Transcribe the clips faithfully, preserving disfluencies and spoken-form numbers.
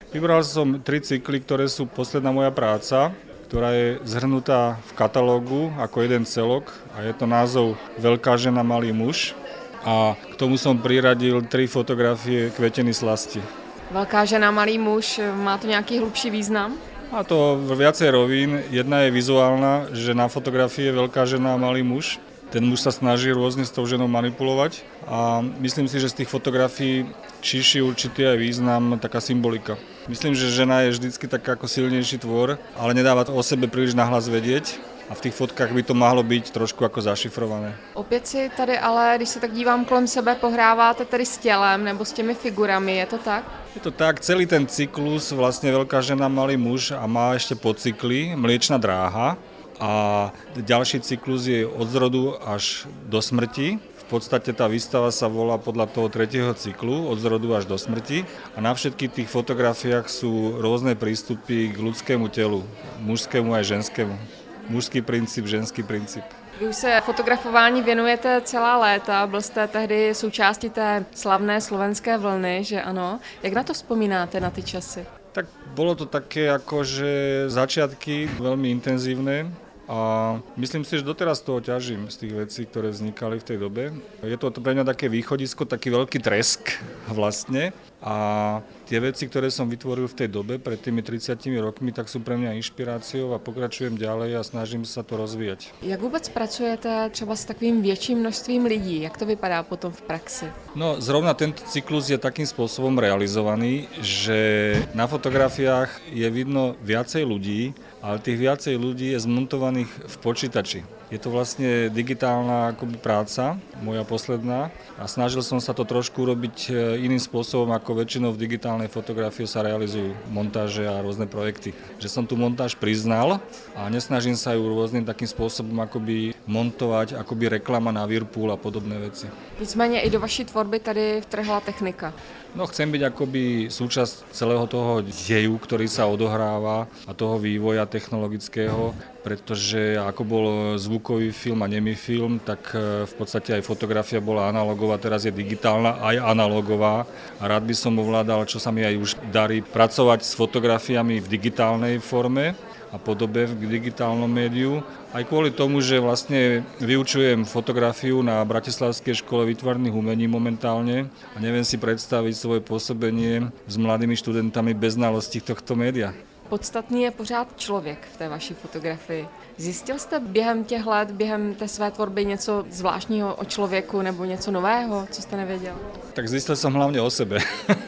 Vybral som tri cykly, ktoré sú posledná moja práca, ktorá je zhrnutá v katalógu ako jeden celok a je to názov Veľká žena, malý muž. A k tomu som priradil tri fotografie kveteny slasti. Velká žena, malý muž, má to nějaký hlubší význam? A to viacej rovín. Jedna je vizuálna, že na fotografii je veľká žena a malý muž. Ten muž sa snaží rôzne s tou ženou manipulovať a myslím si, že z tých fotografií číši určitý aj význam, taká symbolika. Myslím, že žena je vždycky tak ako silnejší tvor, ale nedáva to o sebe príliš nahlas vedieť a v tých fotkách by to mohlo byť trošku ako zašifrované. Opět si tady ale, když se tak dívám kolem sebe, pohráváte tady s tělem nebo s těmi figurami, je to tak? Je to tak, celý ten cyklus, vlastne Veľká žena, malý muž a má ešte podcykly, Mliečna dráha. A ďalší cyklus je od zrodu až do smrti. V podstate tá výstava sa volá podľa toho tretieho cyklu, od zrodu až do smrti. A na všetkých tých fotografiách sú rôzne prístupy k ľudskému telu, mužskému aj ženskému. Mužský princíp, ženský princíp. Vy už se fotografování věnujete celá léta, byl jste tehdy součástí té slavné slovenské vlny, že ano. Jak na to vzpomínáte, na ty časy? Tak bolo to také akože začiatky veľmi intenzívne a myslím si, že doteraz toho ťažím z tých vecí, ktoré vznikali v tej dobe. Je to pre mňa také východisko, taký veľký tresk vlastne a tie veci, ktoré som vytvoril v tej dobe pred tými tridsiatimi rokmi, tak sú pre mňa inšpiráciou a pokračujem ďalej a snažím sa to rozvíjať. Jak vůbec pracujete třeba s takovým větším množstvím lidí? Jak to vypadá potom v praxi? No, zrovna tento cyklus je takým spôsobom realizovaný, že na fotografiách je vidno viacej ľudí, ale tých viacej ľudí je zmontovaných v počítači. Je to vlastne digitálna akoby práca, moja posledná, a snažil som sa to trošku urobiť iným spôsobom, ako väčšinou v digitálnej fotografii sa realizujú montáže a rôzne projekty. Že som tú montáž priznal a nesnažím sa ju rôznym takým spôsobom akoby montovať, akoby reklama na Whirlpool a podobné veci. Nicméně i do vaší tvorby tady vtrhla technika. No, chcem byť akoby súčasť celého toho deju, ktorý sa odohráva a toho vývoja technologického, pretože ako bol zvukový film a nemý film, tak v podstate aj fotografia bola analogová, teraz je digitálna aj analogová a rád by som ovládal, čo sa mi aj už darí, pracovať s fotografiami v digitálnej forme a podobe v digitálnom médiu. Aj kvôli tomu, že vlastne vyučujem fotografiu na Bratislavskej škole výtvarných umení momentálne a neviem si predstaviť svoje pôsobenie s mladými študentami bez znalostí tohto média. Podstatný je pořád člověk v té vaší fotografii. Zjistil jste během těch let, během té své tvorby něco zvláštního o člověku nebo něco nového, co jste nevěděl? Tak zistil som hlavne o sebe.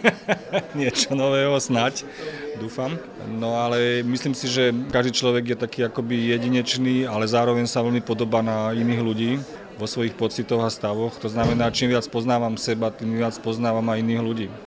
Niečo nového snať, dúfam. No ale myslím si, že každý človek je taký akoby jedinečný, ale zároveň sa veľmi podobá na iných ľudí vo svojich pocitoch a stavoch. To znamená, čím viac poznávam seba, tým viac poznávam aj iných ľudí.